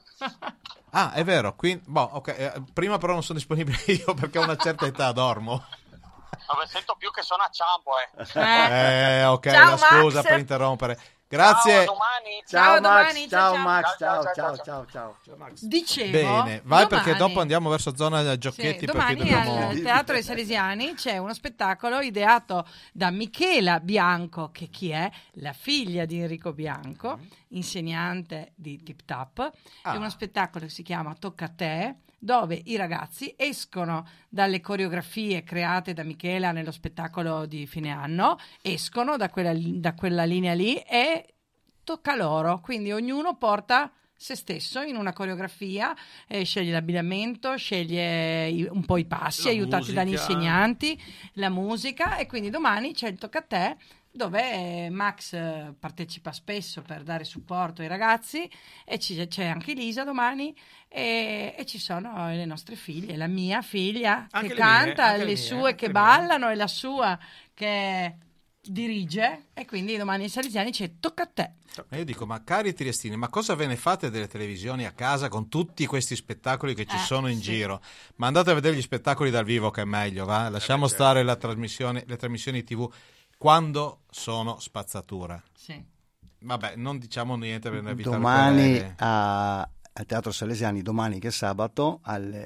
Ah, è vero, quindi, prima però non sono disponibile io perché ho una certa età, dormo. Vabbè, sento più che sono a ciampo, ok, Ciao, la scusa Max. per interrompere. Grazie. Ciao, a domani. Ciao Max. Ciao. Dicevo, Bene, vai domani, perché dopo andiamo verso zona giochetti. domani perché dobbiamo... al Teatro dei Salesiani c'è uno spettacolo ideato da Michela Bianco, che chi è? La figlia di Enrico Bianco, insegnante di Tip Tap. È uno spettacolo che si chiama Tocca a te, dove i ragazzi escono dalle coreografie create da Michela nello spettacolo di fine anno, escono da quella linea lì e tocca loro, quindi ognuno porta se stesso in una coreografia, sceglie l'abbigliamento, sceglie un po' i passi, aiutati dagli insegnanti, la musica, e quindi domani c'è il Tocca a te, dove Max partecipa spesso per dare supporto ai ragazzi, e c'è anche Lisa domani, e ci sono le nostre figlie, la mia figlia Anche che le canta, mie, le sue anche che le ballano e la sua che dirige, e quindi domani ai Salesiani c'è Tocca a te. Ma io dico, ma cari triestini, ma cosa ve ne fate delle televisioni a casa con tutti questi spettacoli che ci sono in giro? Ma andate a vedere gli spettacoli dal vivo, che è meglio, va? Lasciamo stare le trasmissioni TV quando sono spazzatura. Sì. Vabbè, non diciamo niente per evitare Domani al Teatro Salesiani, domani che è sabato, alle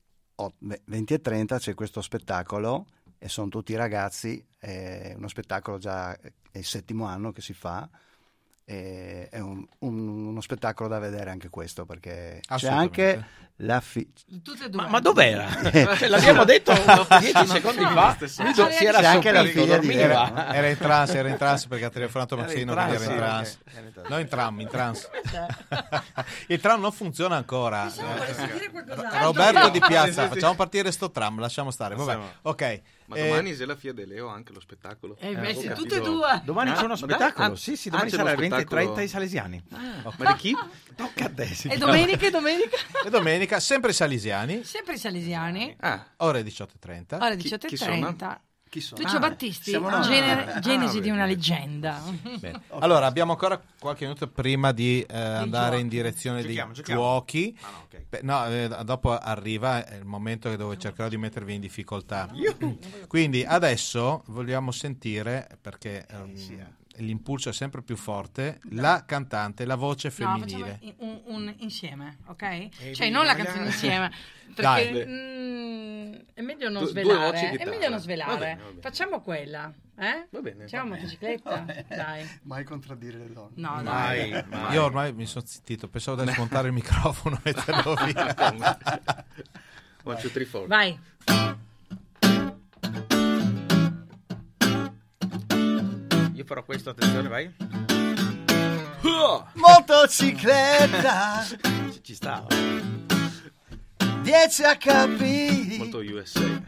20:30 c'è questo spettacolo, e sono tutti ragazzi, è uno spettacolo già, è il 7° anno che si fa, è uno spettacolo da vedere anche questo, perché c'è anche Tutte e due. Ma dov'era? L'abbiamo detto 10 secondi fa. Si era c'è anche la sopito, figlia di dormiva. Era in trance perché ha telefonato Maxino, quindi era in trance. No, in trance. Il tram non funziona ancora. Roberto di Piazza, facciamo partire sto tram, lasciamo stare. Vabbè. Ok. Ma domani c'è la Fia de Leo, anche lo spettacolo. Sì, tutte e due. Domani c'è uno spettacolo. Sì, domani c'è sarà uno alle spettacolo. 20:30 ai Salesiani. Ma di chi? Tocca a te. E domenica? E domenica, sempre i Salesiani, Sempre i Salesiani. ore 18:30. Ore Chi 18:30. Chi sono? Tuccio Battisti, siamo noi. genesi di una leggenda. Bene. Allora, abbiamo ancora qualche minuto prima di andare in direzione Giochiamo. dei giochi. No, ok. Dopo arriva il momento dove cercherò di mettervi in difficoltà. Quindi adesso vogliamo sentire, perché l'impulso è sempre più forte, la cantante, la voce femminile. No, facciamo un insieme, ok? Cioè non la canzone insieme, perché è meglio non Due voci svelare. di È meglio chitarra. non svelare. Va bene. Facciamo quella, Va bene. Facciamo motocicletta, dai. Mai contraddire le donne. No, dai. Mai. Io ormai mi sono zittito, pensavo di smontare il microfono e metterlo via. 1, 2, 3, 4. Vai. Io farò questo, attenzione, vai. Motocicletta, Ci stava. 10 HP, Molto USA.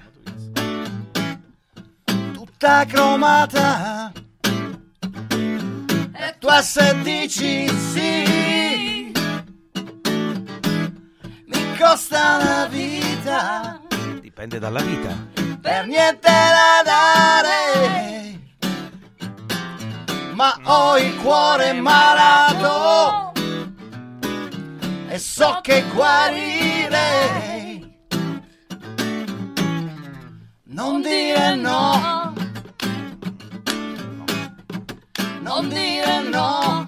tutta cromata, e tu a 16 sì, mi costa una vita, Dipende dalla vita. per niente da dare, ma ho il cuore malato e so che guarirei. Non dire no, Non dire no,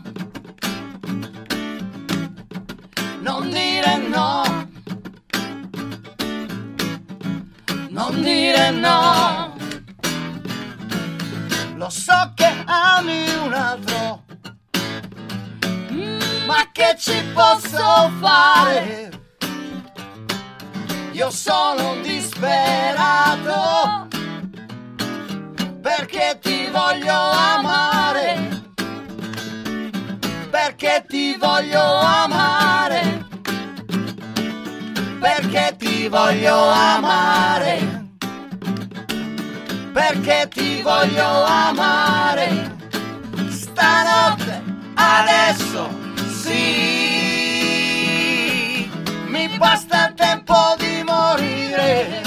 non dire no, non dire no. Lo so che ami un altro, ma che ci posso fare? Io sono disperato perché ti voglio amare, perché ti voglio amare, perché ti voglio amare, perché ti voglio amare. Stanotte, adesso, sì, mi basta il tempo di morire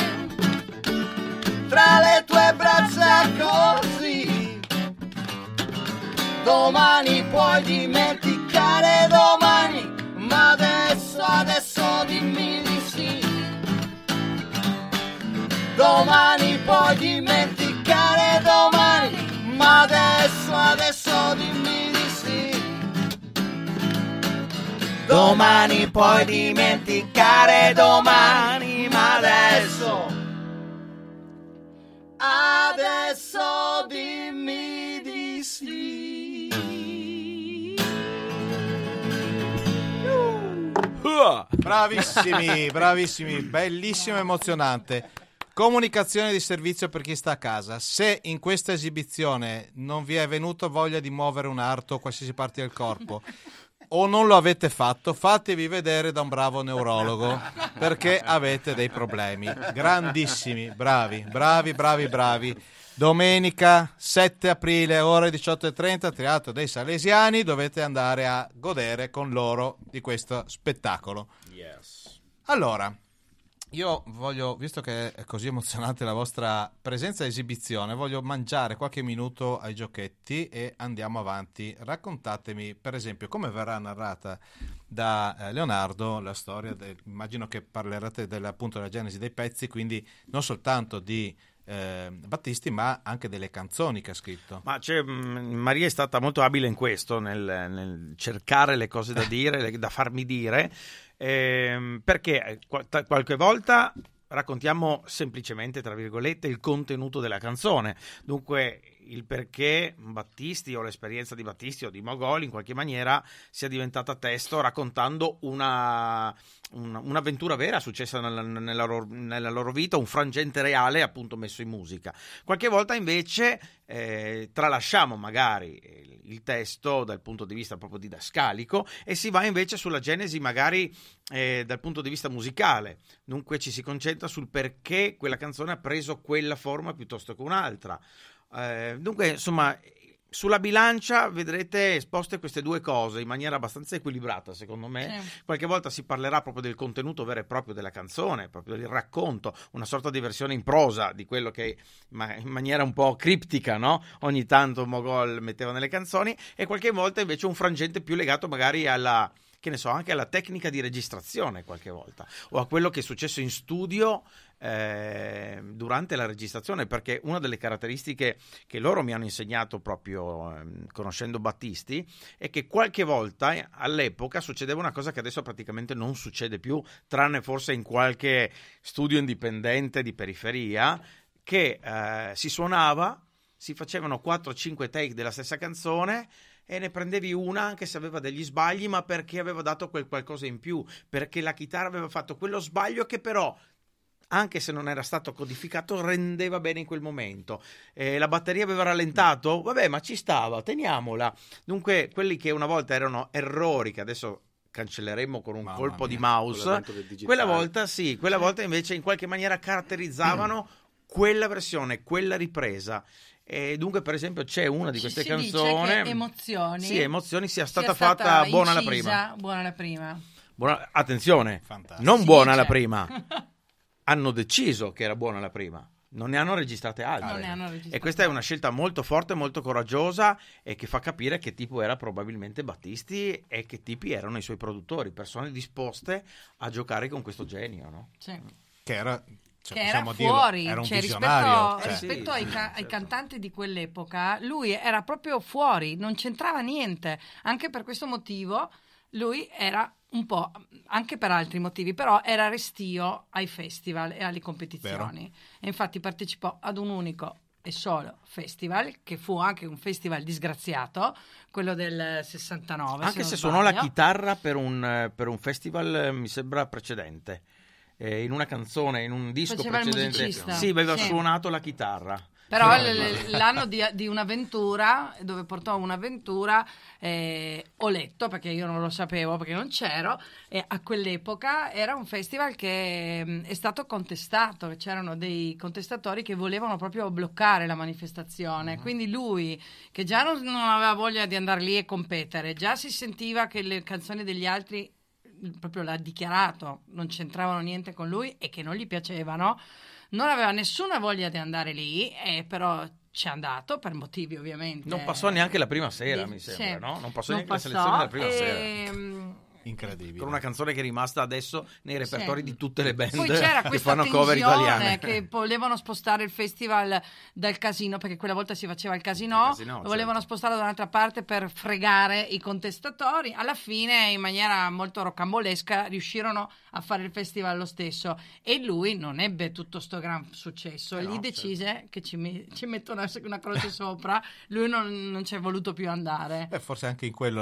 tra le tue braccia così. Domani puoi dimenticare domani, ma adesso dimmi di sì. Domani puoi dimenticare domani, ma adesso dimmi di sì. Domani puoi dimenticare domani, ma adesso dimmi di sì. Bravissimi, bellissimo e emozionante. Comunicazione di servizio per chi sta a casa. Se in questa esibizione non vi è venuta voglia di muovere un arto o qualsiasi parte del corpo, o non lo avete fatto, fatevi vedere da un bravo neurologo, perché avete dei problemi. Grandissimi, bravi. Domenica 7 aprile, ore 18:30, Teatro dei Salesiani, dovete andare a godere con loro di questo spettacolo. Yes. Allora, io voglio, visto che è così emozionante la vostra presenza e esibizione, voglio mangiare qualche minuto ai giochetti e andiamo avanti. Raccontatemi, per esempio, come verrà narrata da Leonardo la storia. Immagino che parlerete appunto della genesi dei pezzi, quindi non soltanto di Battisti, ma anche delle canzoni che ha scritto. Ma Maria è stata molto abile in questo, nel cercare le cose da dire, da farmi dire, perché qualche volta raccontiamo semplicemente, tra virgolette, il contenuto della canzone. Dunque il perché Battisti o l'esperienza di Battisti o di Mogol in qualche maniera sia diventata testo, raccontando un'avventura vera successa nella loro vita, un frangente reale appunto messo in musica. Qualche volta invece tralasciamo magari il testo dal punto di vista proprio didascalico e si va invece sulla genesi magari dal punto di vista musicale. Dunque ci si concentra sul perché quella canzone ha preso quella forma piuttosto che un'altra. Dunque insomma sulla bilancia vedrete esposte queste due cose in maniera abbastanza equilibrata, secondo me. Sì. Qualche volta si parlerà proprio del contenuto vero e proprio della canzone, proprio del racconto, una sorta di versione in prosa di quello che in maniera un po' criptica, no? Ogni tanto Mogol metteva nelle canzoni, e qualche volta invece un frangente più legato magari alla, che ne so, anche alla tecnica di registrazione qualche volta, o a quello che è successo in studio durante la registrazione, perché una delle caratteristiche che loro mi hanno insegnato proprio conoscendo Battisti è che qualche volta all'epoca succedeva una cosa che adesso praticamente non succede più, tranne forse in qualche studio indipendente di periferia, che si suonava, si facevano 4-5 take della stessa canzone e ne prendevi una anche se aveva degli sbagli, ma perché aveva dato quel qualcosa in più, perché la chitarra aveva fatto quello sbaglio che però, anche se non era stato codificato, rendeva bene in quel momento. La batteria aveva rallentato, vabbè, ma ci stava, teniamola. Dunque quelli che una volta erano errori che adesso cancelleremmo con un colpo di mouse, quella volta sì, quella volta invece in qualche maniera caratterizzavano quella versione, quella ripresa. E dunque, per esempio, c'è una di queste canzoni. Dice che Emozioni sia stata fatta buona la prima. Buona la prima. Attenzione, fantastico. Non buona la prima. Hanno deciso che era buona la prima, non ne hanno registrate altre. E questa è una scelta molto forte, molto coraggiosa, e che fa capire che tipo era probabilmente Battisti e che tipi erano i suoi produttori, persone disposte a giocare con questo genio, no? Sì. Che era che era fuori, era un visionario, rispetto ai cantanti di quell'epoca, lui era proprio fuori, non c'entrava niente. Anche per questo motivo lui era un po', anche per altri motivi, però era restio ai festival e alle competizioni. Vero. E infatti partecipò ad un unico e solo festival, che fu anche un festival disgraziato, quello del 69. Anche se suonò la chitarra per un festival, mi sembra precedente. In una canzone, in un disco faceva precedente, sì, aveva suonato la chitarra. Però l'anno di un'avventura, dove portò un'avventura, ho letto, perché io non lo sapevo, perché non c'ero, e a quell'epoca era un festival che è stato contestato, c'erano dei contestatori che volevano proprio bloccare la manifestazione, quindi lui, che già non aveva voglia di andare lì e competere, già si sentiva che le canzoni degli altri, proprio l'ha dichiarato, non c'entravano niente con lui e che non gli piacevano, non aveva nessuna voglia di andare lì, però ci è andato per motivi ovviamente. Non passò neanche la prima sera, mi sembra, no? Non passò neanche la selezione della prima sera. Incredibile. Con una canzone che è rimasta adesso nei repertori di tutte le band. Poi c'era che questa fanno cover italiane, che volevano spostare il festival dal casino, perché quella volta si faceva il casino, lo volevano spostare da un'altra parte per fregare i contestatori. Alla fine, in maniera molto rocambolesca, riuscirono a fare il festival lo stesso, e lui non ebbe tutto sto gran successo, e lì decise che ci metto una croce sopra. Lui non ci è voluto più andare. Forse anche in quello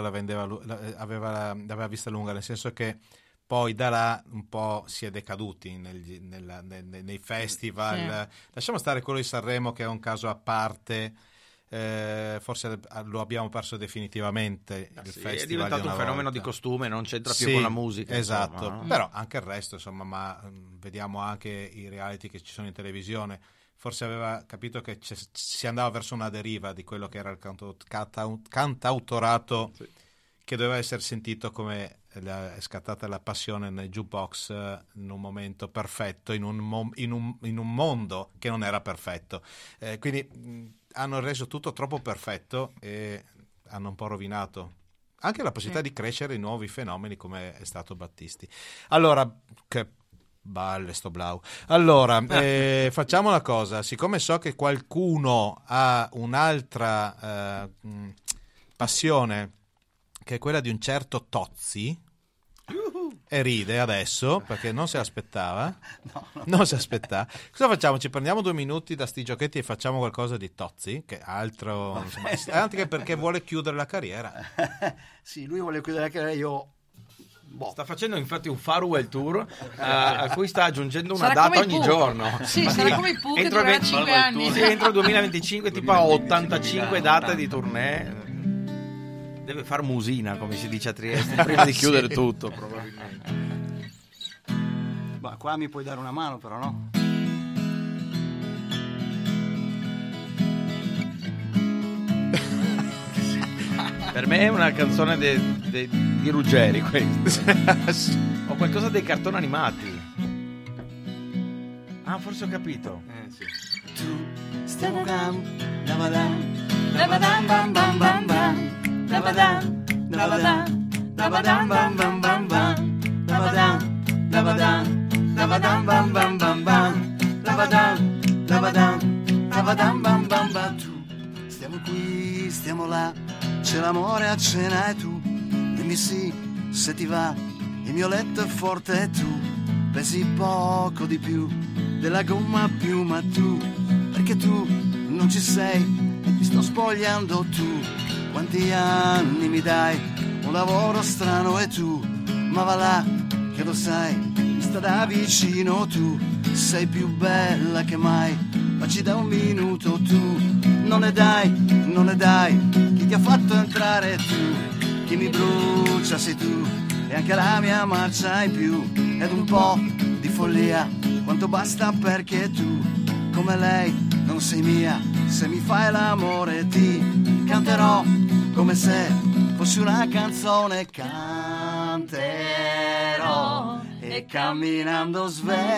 l'aveva vista lunga, nel senso che poi da là un po' si è decaduti nei festival. Lasciamo stare quello di Sanremo, che è un caso a parte. Forse lo abbiamo perso definitivamente. Il festival è diventato un fenomeno di costume, non c'entra più con la musica, esatto, insomma, no? Però anche il resto, insomma, ma vediamo anche i reality che ci sono in televisione. Forse aveva capito che si andava verso una deriva di quello che era il cantautorato, che doveva essere sentito come è scattata la passione nel jukebox in un momento perfetto, in un mondo che non era perfetto. Quindi hanno reso tutto troppo perfetto e hanno un po' rovinato anche la possibilità di crescere in nuovi fenomeni, come è stato Battisti. Allora, che balle sto blau. Allora, facciamo una cosa, siccome so che qualcuno ha un'altra passione, che è quella di un certo Tozzi, e ride adesso perché non si aspettava. Non si aspettava. Cosa facciamo? Ci prendiamo 2 minuti da sti giochetti e facciamo qualcosa di Tozzi, che altro, insomma, anche perché vuole chiudere la carriera. Sì, lui vuole chiudere la carriera, io sta facendo infatti un farewell tour a cui sta aggiungendo una data ogni giorno. Sì, sarà come i Pooh, che durerà 5 anni. Sì, entro il 2025 tipo a 85 date di tournée. Deve far musina, come si dice a Trieste, prima di chiudere tutto, probabilmente. Ma qua mi puoi dare una mano, però, no? Per me è una canzone di Ruggeri, questa. O qualcosa dei cartoni animati. Ah, forse ho capito. Sì. Tu stiamo bam bam bam bam bam. Dabadam, dabadam, dabadam bam bam bam bam, dabadam, dabadam, dabadam bam bam bam bam, dabadam, dabadam, dabadam bam bam bam. Tu, stiamo qui, stiamo là, c'è l'amore a cena e tu, dimmi sì, se ti va, il mio letto è forte e tu, pesi poco di più, della gomma più, ma tu, perché tu non ci sei, mi sto spogliando tu. Quanti anni mi dai, un lavoro strano e tu, ma va là, che lo sai, mi sta da vicino tu, sei più bella che mai, ma ci dai un minuto tu, non ne dai, chi ti ha fatto entrare tu, chi mi brucia sei tu, e anche la mia marcia in più, ed un po' di follia, quanto basta perché tu, come lei, non sei mia, se mi fai l'amore ti canterò come se fossi una canzone, canterò e camminando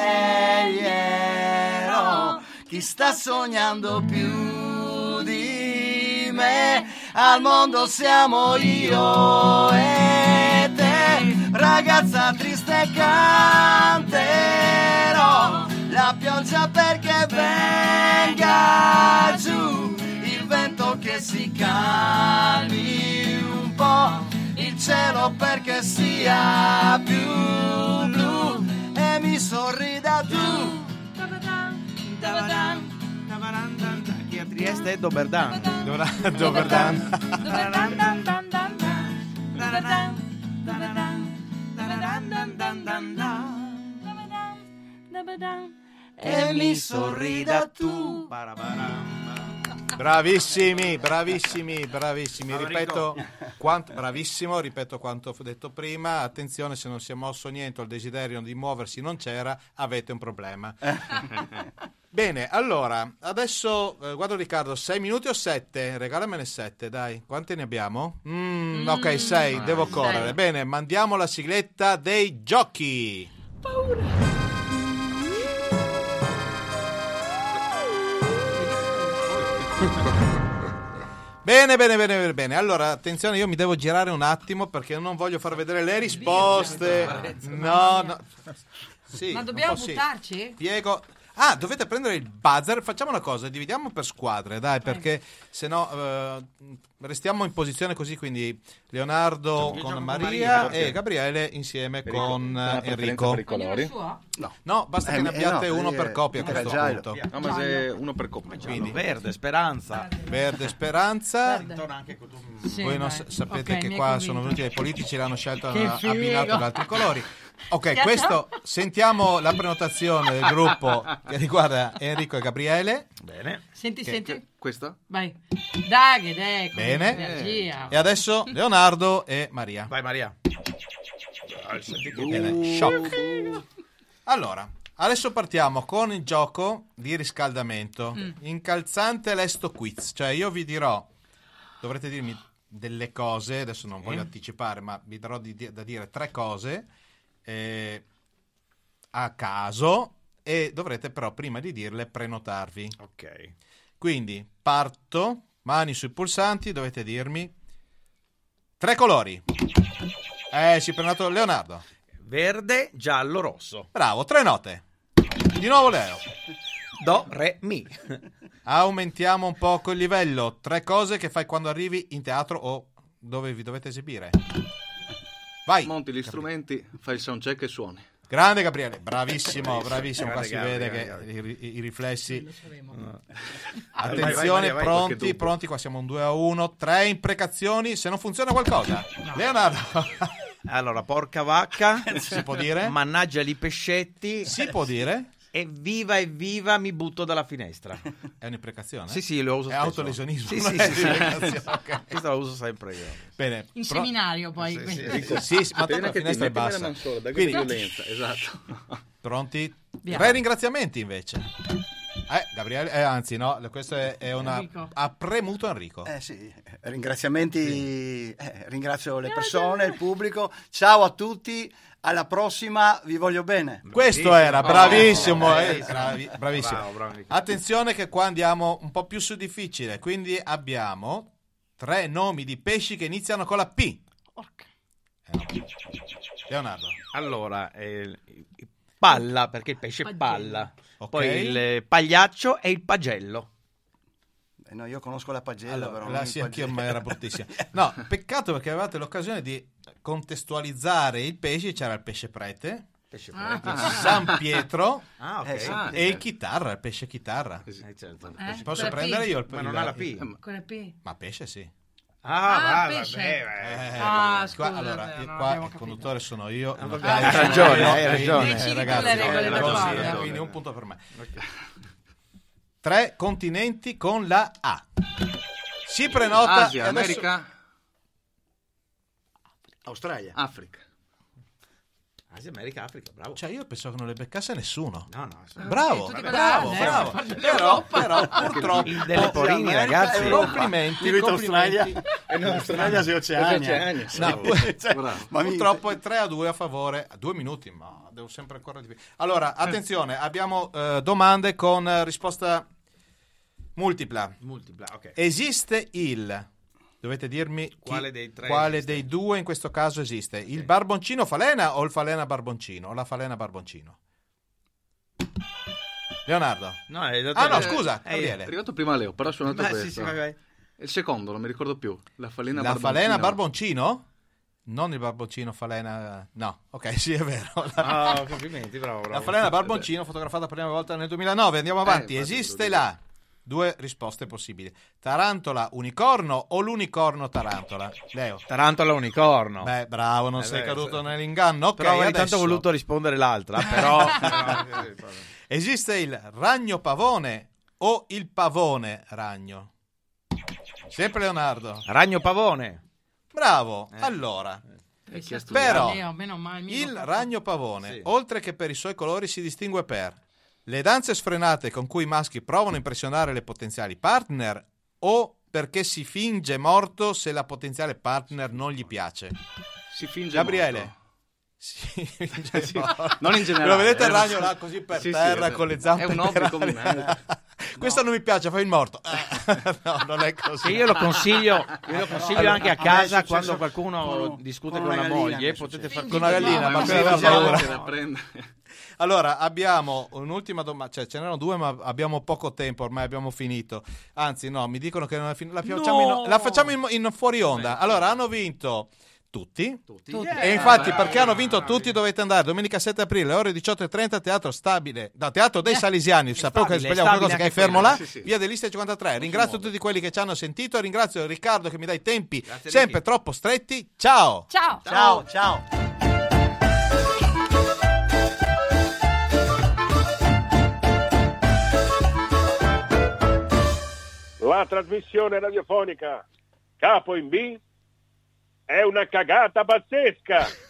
sveglierò chi sta sognando più di me, al mondo siamo io e te, ragazza triste canterò la pioggia perché venga giù, il vento che si calmi un po', il cielo perché sia più blu e mi sorrida tu. Chi a Trieste è Doberdan. E mi sorrida tu. Bravissimi. Ripeto quanto ho detto prima. Attenzione, se non si è mosso niente, il desiderio di muoversi non c'era, avete un problema. Bene, allora, adesso guardo Riccardo, 6 minuti o 7? Regalamene 7, dai. Quante ne abbiamo? Ok, 6, devo correre. 6. Bene, mandiamo la sigletta dei giochi. Paura. Bene. Allora, attenzione, io mi devo girare un attimo perché non voglio far vedere le risposte. No. Sì, ma dobbiamo buttarci? Spiego. Dovete prendere il buzzer. Facciamo una cosa, dividiamo per squadre, dai, perché se no restiamo in posizione così, quindi Leonardo con Maria e Gabriele insieme con Enrico. Per i colori? No, basta che ne abbiate uno per coppia a questo punto. No, ma se uno per coppia. Quindi Verde Speranza. Sì, voi non sapete che qua sono venuti dei politici, l'hanno scelto, hanno abbinato ad altri colori. Ok, questo sentiamo la prenotazione del gruppo che riguarda Enrico e Gabriele. Bene. Senti. Questa? Vai. Dai, bene. Energia. E adesso Leonardo e Maria. Vai Maria. Bene, shock. Allora, adesso partiamo con il gioco di riscaldamento. Incalzante lesto quiz. Cioè io vi dirò, dovrete dirmi delle cose, adesso non voglio anticipare, ma vi darò da dire 3 cose a caso e dovrete però prima di dirle prenotarvi. Ok. Quindi parto, mani sui pulsanti, dovete dirmi 3 colori. Si è prenotato Leonardo. Verde, giallo, rosso. Bravo, 3 note. Di nuovo Leo. Do, re, mi. Aumentiamo un poco il livello. 3 cose che fai quando arrivi in teatro o dove vi dovete esibire. Vai. Monti gli strumenti, fai il soundcheck e suoni. Grande Gabriele, bravissimo. Qua si vede che i riflessi. Attenzione, vai, pronti, qua siamo un 2-1. 3 imprecazioni, se non funziona qualcosa. No. Leonardo. Allora, porca vacca. Si può dire? Mannaggia li pescetti. Si può dire? Evviva, mi butto dalla finestra. È un'imprecazione? Sì, lo uso è spesso. Autolesionismo. Sì. Okay. Questo lo uso sempre io. Bene. In seminario poi. Sì, ma tanto la finestra è bassa. Quindi violenza, esatto. Pronti? Via. 3 ringraziamenti invece. Gabriele, anzi no, questo è una... Enrico. Ha premuto Enrico. Sì, ringraziamenti, ringrazio le persone, il pubblico. Ciao a tutti, alla prossima, vi voglio bene. Questo era, bravissimo. Bravissimo. Bravo. Attenzione che qua andiamo un po' più su difficile, quindi abbiamo 3 nomi di pesci che iniziano con la P. Leonardo. Allora, palla, perché il pesce è palla. Ok. Poi il pagliaccio e il pagello. No, io conosco la pagella, Allora, però. la sì, anch'io, ma era bruttissima. No, peccato perché avevate l'occasione di contestualizzare i pesci. C'era il pesce prete, San Pietro e il chitarra, il pesce chitarra. Certo. Posso Con la prendere P? io il Ma non ha la P. Con la P. Ma pesce sì. Pesce. Qua, scusa, allora, non qua abbiamo il capito. conduttore sono io. Hai ragione. Decidi ragazzi, tu le regole del così, gioco. quindi un punto per me. 3 continenti con la A. Si prenota Asia, e adesso- America, Australia. Africa. Asia, America, Africa, bravo. Cioè io pensavo che non le beccasse nessuno. No. Bravo, tutti bravo. Però purtroppo Il delle Porini, ragazzi. complimenti. E no, Australia e Oceania. No, Bravo. Ma purtroppo è 3-2 a favore. 2 minuti, ma devo sempre ancora di più. Allora, attenzione, abbiamo domande con risposta multipla. Ok. Esiste il... Dovete dirmi Quale dei tre quale esiste? dei due in questo caso esiste. Il barboncino falena o il falena barboncino? O la falena barboncino? Leonardo. No, è scusa, Gabriele. È arrivato prima Leo, però ha suonato questo. Sì, vai. Il secondo, non mi ricordo più. La falena barboncino? Non il barboncino falena. No, ok, sì, è vero. Complimenti, bravo. La falena barboncino fotografata per la prima volta nel 2009. Andiamo avanti. Esiste là. 2 risposte possibili. Tarantola unicorno o l'unicorno tarantola? Leo. Tarantola unicorno. Beh, bravo, non sei caduto nell'inganno. Ok, però ogni tanto ho voluto rispondere l'altra, però... Esiste il ragno pavone o il pavone ragno? Sempre Leonardo. Ragno pavone. Bravo. Allora, però il ragno pavone, oltre che per i suoi colori, si distingue per le danze sfrenate con cui i maschi provano a impressionare le potenziali partner o perché si finge morto se la potenziale partner non gli piace. Si finge Gabriele. morto. Sì, non in generale. Lo vedete il ragno là così per terra con le zampe? È un hobby come me. Questo non mi piace, fai il morto. No, non è così. Io lo consiglio anche a casa quando qualcuno discute con la moglie, potete fare con una gallina, ma aveva paura. Allora, abbiamo un'ultima domanda, cioè ce n'erano 2 ma abbiamo poco tempo, ormai abbiamo finito. Anzi, no, mi dicono che non è finita. La facciamo in fuori onda. Allora, hanno vinto tutti. E infatti, perché hanno vinto tutti, dovete andare domenica 7 aprile, ore 18:30, Teatro Stabile, Teatro dei Salesiani. Sapevo che sbagliamo qualcosa, che è fermo là. Via dell'Istria 53. Ringrazio tutti quelli che ci hanno sentito. Ringrazio Riccardo che mi dà i tempi sempre troppo stretti. Ciao. La trasmissione radiofonica Capo in B è una cagata pazzesca.